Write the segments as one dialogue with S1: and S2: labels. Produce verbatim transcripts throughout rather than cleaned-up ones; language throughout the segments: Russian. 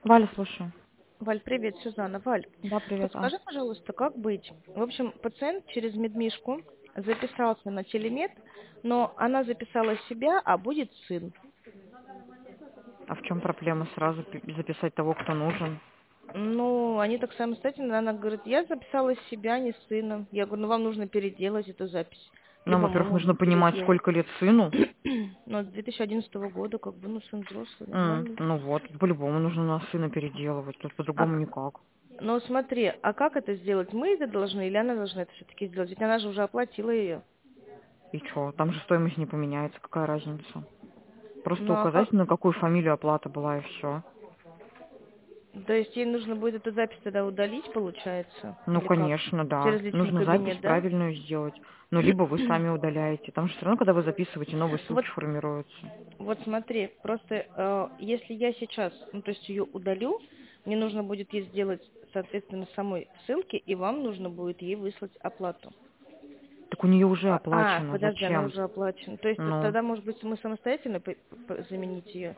S1: Валя, слушаю.
S2: Валь, привет, Сюзанна. Валь,
S1: Да, привет. А,
S2: подскажи, пожалуйста, как быть? В общем, пациент через медмишку записался на телемед, но она записала себя, а будет сын.
S1: а в чем проблема сразу пи- записать того, кто нужен?
S2: Ну, они так самостоятельно, она говорит, я записала себя, не сына. Я говорю, ну вам нужно переделать эту запись.
S1: Нам,
S2: Либо мы
S1: во-первых, нужно
S2: можем
S1: понимать,
S2: переделать.
S1: сколько лет сыну.
S2: Но с две тысячи одиннадцатого года, как бы, ну, сын взрослый,
S1: М,
S2: нормальный.
S1: ну вот, по-любому нужно на сына переделывать, тут
S2: А,
S1: по-другому никак.
S2: но смотри, а как это сделать? Мы это должны или она должна это все-таки сделать? Ведь она же уже оплатила ее.
S1: И чё, там же стоимость не поменяется, какая разница? Просто
S2: Ну а как?
S1: указать, на какую фамилию оплата была, и все.
S2: То есть ей нужно будет эту запись тогда удалить, получается?
S1: Ну,
S2: Или как?
S1: конечно, да.
S2: Через личный
S1: Нужно запись
S2: кабинет, да?
S1: правильную сделать. Ну, либо вы сами удаляете. Там же все равно, когда вы записываете, новые
S2: Вот,
S1: ссылки формируются.
S2: вот смотри, просто э, если я сейчас, ну то есть ее удалю, мне нужно будет ей сделать, соответственно, самой ссылки, и вам нужно будет ей выслать оплату.
S1: Так у нее уже
S2: А, а,
S1: оплачено.
S2: подожди, она
S1: Зачем?
S2: уже оплачена. То есть
S1: Ну,
S2: тогда, может быть, мы самостоятельно по- по- заменить ее?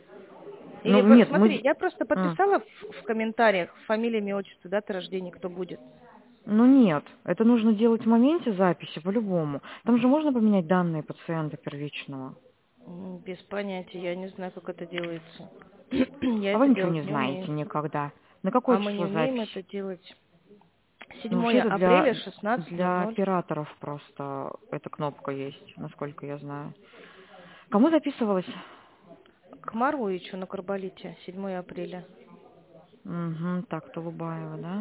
S2: Или,
S1: ну
S2: вот
S1: нет,
S2: смотри,
S1: мы...
S2: я просто
S1: М.
S2: подписала в, в комментариях фамилия, имя, отчество, дата рождения, кто будет.
S1: Ну нет, это нужно делать в моменте записи по-любому. Там же можно поменять данные пациента первичного.
S2: М, Без понятия, я не знаю, как это делается. Я
S1: А вы
S2: это
S1: ничего
S2: делать
S1: не
S2: не
S1: знаете
S2: умею.
S1: никогда. На какое
S2: А мы не
S1: число
S2: умеем
S1: запись?
S2: это делать.
S1: Ну вообще
S2: седьмое
S1: это для,
S2: апреля, шестнадцать ноль
S1: для
S2: ноль.
S1: операторов просто эта кнопка есть, насколько я знаю. Кому записывалась?
S2: К Маруичу на Карболите, седьмое апреля.
S1: Угу, так, Толубаева, да?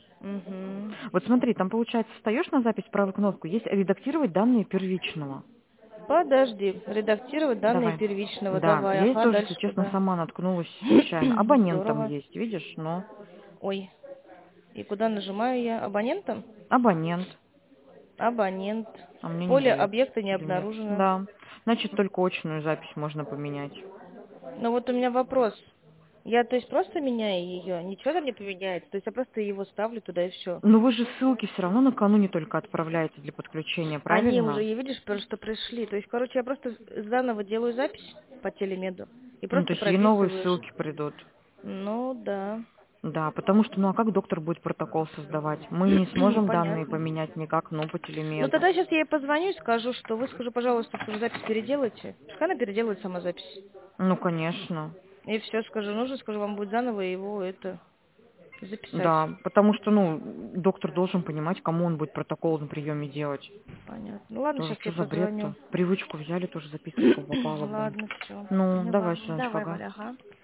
S2: Угу.
S1: Вот смотри, там получается, встаешь на запись правую кнопку, есть редактировать данные первичного.
S2: Подожди, редактировать данные
S1: Давай.
S2: первичного.
S1: Да,
S2: Давай,
S1: я здесь
S2: ага,
S1: тоже, если
S2: дальше
S1: честно,
S2: куда?
S1: сама наткнулась случайно. Абонент там
S2: Здорово.
S1: есть, видишь, но
S2: Ой, и куда нажимаю я? Абонентом?
S1: абонент,
S2: Абонент.
S1: а мне не
S2: Поле
S1: дает
S2: объекта не
S1: телемет.
S2: обнаружено.
S1: Да, значит, только очную запись можно поменять.
S2: Ну вот у меня вопрос. Я, то есть, просто меняю ее, ничего там не поменяется. То есть я просто его ставлю туда и все.
S1: Но вы же ссылки все равно накануне только отправляете для подключения,
S2: Они уже,
S1: правильно?
S2: и видишь, просто пришли. То есть, короче, я просто заново делаю запись по телемеду и
S1: Ну, то
S2: просто
S1: есть ей новые
S2: прописываю. ш-
S1: ссылки придут.
S2: Ну, да.
S1: Да, потому что, ну а как доктор будет протокол создавать? Мы не
S2: Ну,
S1: сможем данные
S2: понятно.
S1: поменять никак, ну, по
S2: Ну,
S1: телемеду.
S2: тогда сейчас я ей позвоню и скажу, что вы, скажу, пожалуйста, скажу, запись переделайте. Пускай она переделает сама запись.
S1: Ну, конечно.
S2: И все, скажу, нужно, скажу, вам будет заново его это записать.
S1: Да, потому что, ну, доктор должен понимать, кому он будет протокол на приеме делать.
S2: Понятно. Ну, ладно,
S1: Тоже
S2: сейчас я
S1: что за бред-то?
S2: позвоню.
S1: Привычку взяли, тоже записывать, кого попало, блин.
S2: Ладно, все,
S1: Ну, давай,
S2: поняла.
S1: Сюзаночка,
S2: Давай,
S1: ага.
S2: Валя, ага.